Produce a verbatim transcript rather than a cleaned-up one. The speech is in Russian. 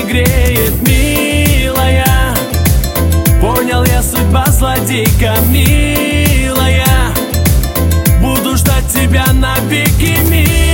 греет, милая. Понял я, судьба злодейка, милая. Буду ждать тебя навеки, милая.